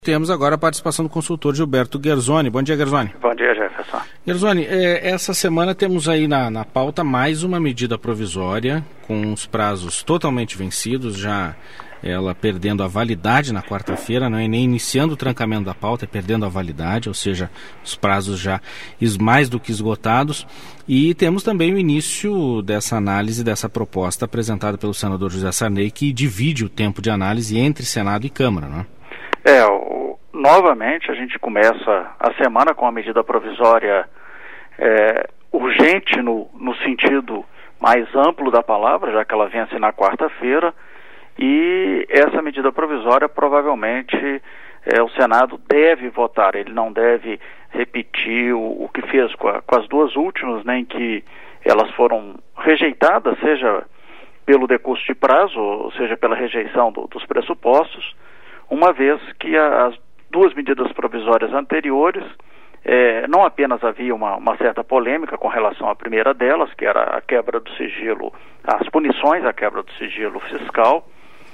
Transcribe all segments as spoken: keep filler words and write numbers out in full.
Temos agora a participação do consultor Gilberto Gersoni. Bom dia, Gersoni. Bom dia, Jefferson. Gersoni, é, essa semana temos aí na, na pauta mais uma medida provisória com os prazos totalmente vencidos, já ela perdendo a validade na quarta-feira, não é nem iniciando o trancamento da pauta, é perdendo a validade, ou seja, os prazos já mais do que esgotados. E temos também o início dessa análise, dessa proposta apresentada pelo senador José Sarney, que divide o tempo de análise entre Senado e Câmara, não é? É, o, novamente a gente começa a semana com a medida provisória é, urgente no, no sentido mais amplo da palavra, já que ela vence na quarta-feira, e essa medida provisória provavelmente é, o Senado deve votar, ele não deve repetir o, o que fez com, a, com as duas últimas, né, em que elas foram rejeitadas, seja pelo decurso de prazo, ou seja pela rejeição do, dos pressupostos, uma vez que a, as duas medidas provisórias anteriores, é, não apenas havia uma, uma certa polêmica com relação à primeira delas, que era a quebra do sigilo, as punições à quebra do sigilo fiscal,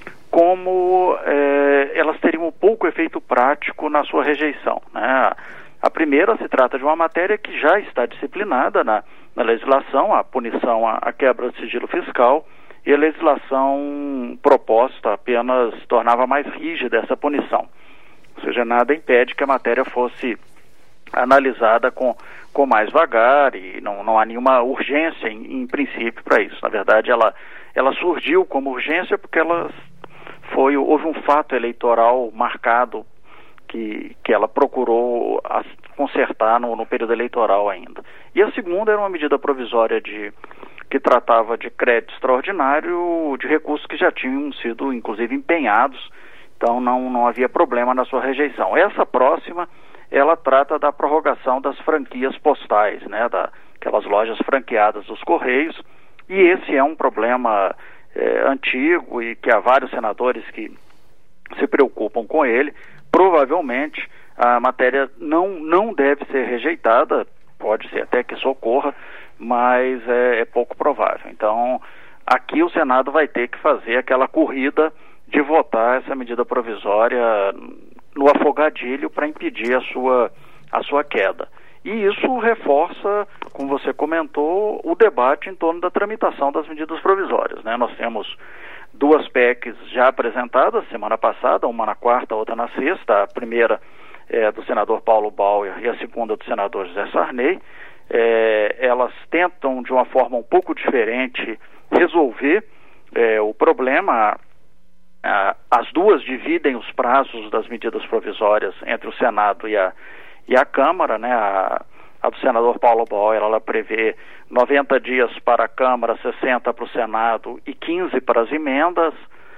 como é, elas teriam um pouco efeito prático na sua rejeição, né? A primeira se trata de uma matéria que já está disciplinada na, na legislação, a punição à, à quebra do sigilo fiscal, e a legislação proposta apenas tornava mais rígida essa punição. Ou seja, nada impede que a matéria fosse analisada com, com mais vagar e não, não há nenhuma urgência em, em princípio para isso. Na verdade, ela, ela surgiu como urgência porque ela foi, houve um fato eleitoral marcado que, que ela procurou consertar no, no período eleitoral ainda. E a segunda era uma medida provisória de... que tratava de crédito extraordinário de recursos que já tinham sido, inclusive, empenhados, então não, não havia problema na sua rejeição. Essa próxima, ela trata da prorrogação das franquias postais, né, da, aquelas lojas franqueadas dos Correios, e esse é um problema é, antigo e que há vários senadores que se preocupam com ele. Provavelmente a matéria não, não deve ser rejeitada, pode ser até que isso ocorra, mas é, é pouco provável. Então, aqui o Senado vai ter que fazer aquela corrida de votar essa medida provisória no afogadilho para impedir a sua, a sua queda. E isso reforça, como você comentou, o debate em torno da tramitação das medidas provisórias, né? Nós temos duas P E Cs já apresentadas semana passada, uma na quarta, outra na sexta. A primeira é do senador Paulo Bauer e a segunda do senador José Sarney. É, elas tentam de uma forma um pouco diferente resolver é, o problema. A, as duas dividem os prazos das medidas provisórias entre o Senado e a, e a Câmara, né? A, a do senador Paulo Bauer, ela prevê noventa dias para a Câmara, sessenta para o Senado e quinze para as emendas,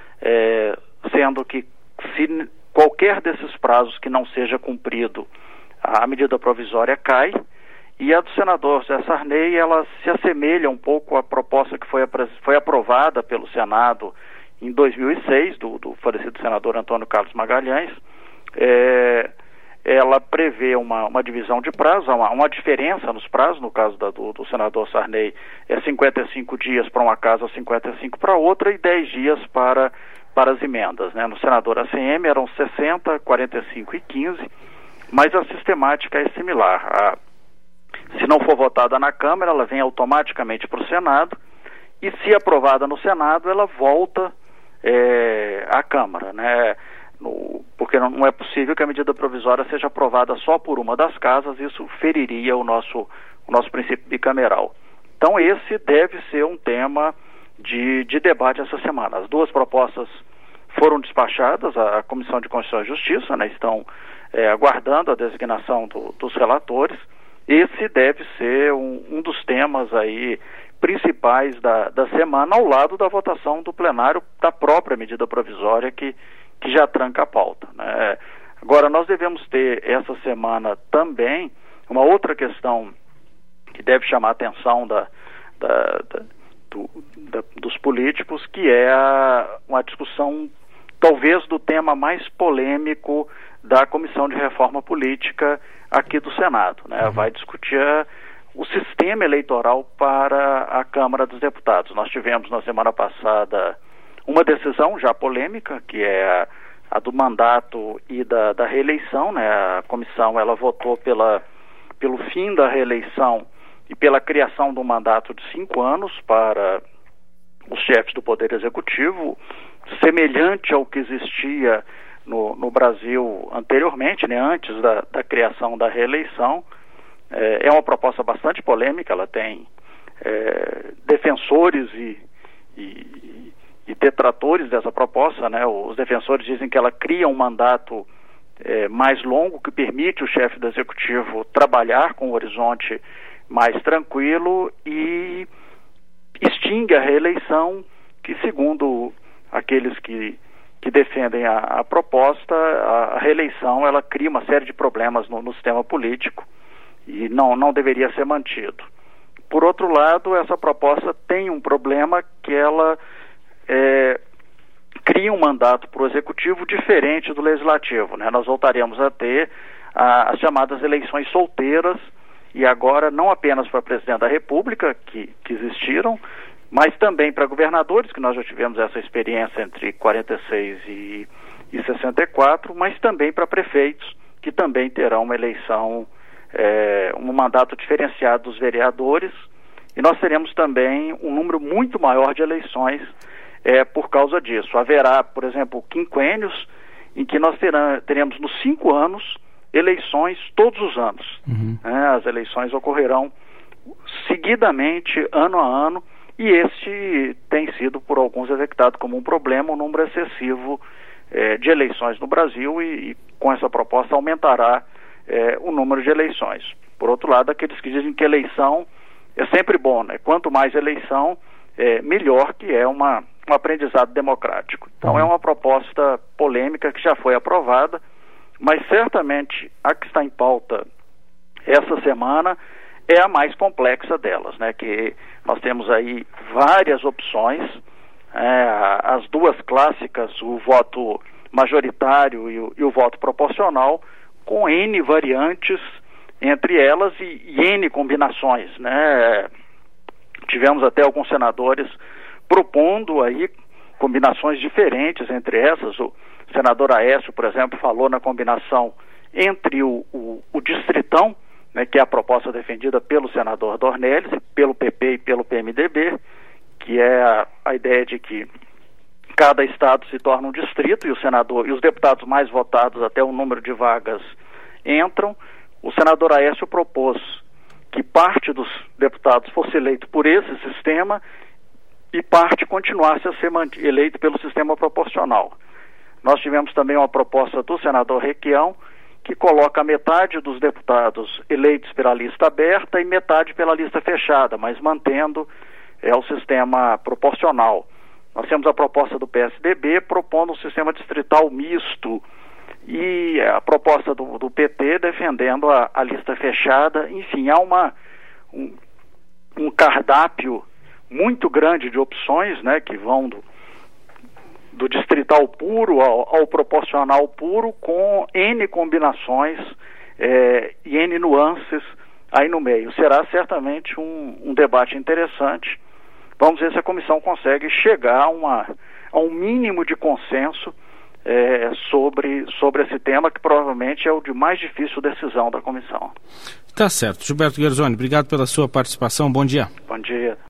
é, sendo que se qualquer desses prazos que não seja cumprido, a medida provisória cai. E a do senador José Sarney, ela se assemelha um pouco à proposta que foi, foi aprovada pelo Senado em dois mil e seis, do, do falecido senador Antônio Carlos Magalhães. É, ela prevê uma, uma divisão de prazo, uma, uma diferença nos prazos. No caso da, do, do senador Sarney, é cinquenta e cinco dias para uma casa, cinquenta e cinco para outra, e dez dias para, para as emendas, né? No senador A C M eram sessenta, quarenta e cinco e quinze, mas a sistemática é similar. A, Se não for votada na Câmara, ela vem automaticamente para o Senado, e se aprovada no Senado, ela volta é, à Câmara, né? No, porque não, não é possível que a medida provisória seja aprovada só por uma das casas, isso feriria o nosso, o nosso princípio bicameral. Então esse deve ser um tema de, de debate essa semana. As duas propostas foram despachadas, a, a Comissão de Constituição e Justiça, né, estão é, aguardando a designação do, dos relatores. Esse deve ser um, um dos temas aí principais da, da semana, ao lado da votação do plenário da própria medida provisória que, que já tranca a pauta, né? Agora, nós devemos ter essa semana também uma outra questão que deve chamar a atenção da, da, da, do, da, dos políticos, que é a, uma discussão talvez do tema mais polêmico da Comissão de Reforma Política aqui do Senado, né? Uhum. Vai discutir a, o sistema eleitoral para a Câmara dos Deputados. Nós tivemos na semana passada uma decisão já polêmica, que é a, a do mandato e da, da reeleição, né? A comissão ela votou pela, pelo fim da reeleição e pela criação do mandato de cinco anos para os chefes do Poder Executivo, semelhante ao que existia no, no Brasil anteriormente, né? Antes da, da criação da reeleição. É, é uma proposta bastante polêmica, ela tem é, defensores e, e, e detratores dessa proposta, né? Os defensores dizem que ela cria um mandato é, mais longo que permite o chefe do executivo trabalhar com um horizonte mais tranquilo e extingue a reeleição, que segundo aqueles que, que defendem a, a proposta, a, a reeleição ela cria uma série de problemas no, no sistema político e não, não deveria ser mantido. Por outro lado, essa proposta tem um problema que ela é, cria um mandato para o executivo diferente do legislativo, né? Nós voltaremos a ter a, as chamadas eleições solteiras, e agora não apenas para presidente da República, que, que existiram, mas também para governadores, que nós já tivemos essa experiência entre quarenta e seis e, e sessenta e quatro, mas também para prefeitos, que também terão uma eleição, é, um mandato diferenciado dos vereadores, e nós teremos também um número muito maior de eleições é, por causa disso. Haverá, por exemplo, quinquênios em que nós terá, teremos nos cinco anos eleições todos os anos. Uhum. É, as eleições ocorrerão seguidamente, ano a ano, e este tem sido por alguns detectado como um problema, um número excessivo é, de eleições no Brasil, e, e com essa proposta aumentará é, o número de eleições. Por outro lado, aqueles que dizem que eleição é sempre bom, né? Quanto mais eleição, é, melhor, que é uma, um aprendizado democrático. Então uhum. é uma proposta polêmica que já foi aprovada, mas certamente a que está em pauta essa semana é a mais complexa delas, né? Que nós temos aí várias opções, é, as duas clássicas, o voto majoritário e o, e o voto proporcional, com N variantes entre elas e, e N combinações, né? Tivemos até alguns senadores propondo aí combinações diferentes entre essas. O senador Aécio, por exemplo, falou na combinação entre o, o, o distritão, né, que é a proposta defendida pelo senador Dornelles, pelo P P e pelo P M D B, que é a, a ideia de que cada estado se torna um distrito e o senador e os deputados mais votados até o número de vagas entram. O senador Aécio propôs que parte dos deputados fosse eleito por esse sistema e parte continuasse a ser eleito pelo sistema proporcional. Nós tivemos também uma proposta do senador Requião, que coloca metade dos deputados eleitos pela lista aberta e metade pela lista fechada, mas mantendo é, o sistema proporcional. Nós temos a proposta do P S D B propondo um sistema distrital misto e a proposta do, do P T defendendo a, a lista fechada. Enfim, há uma, um, um cardápio muito grande de opções, né, que vão do do distrital puro ao, ao proporcional puro, com N combinações é, e N nuances aí no meio. Será certamente um, um debate interessante. Vamos ver se a comissão consegue chegar a, uma, a um mínimo de consenso é, sobre, sobre esse tema, que provavelmente é o de mais difícil decisão da comissão. Tá certo. Gilberto Guerzoni, obrigado pela sua participação. Bom dia. Bom dia.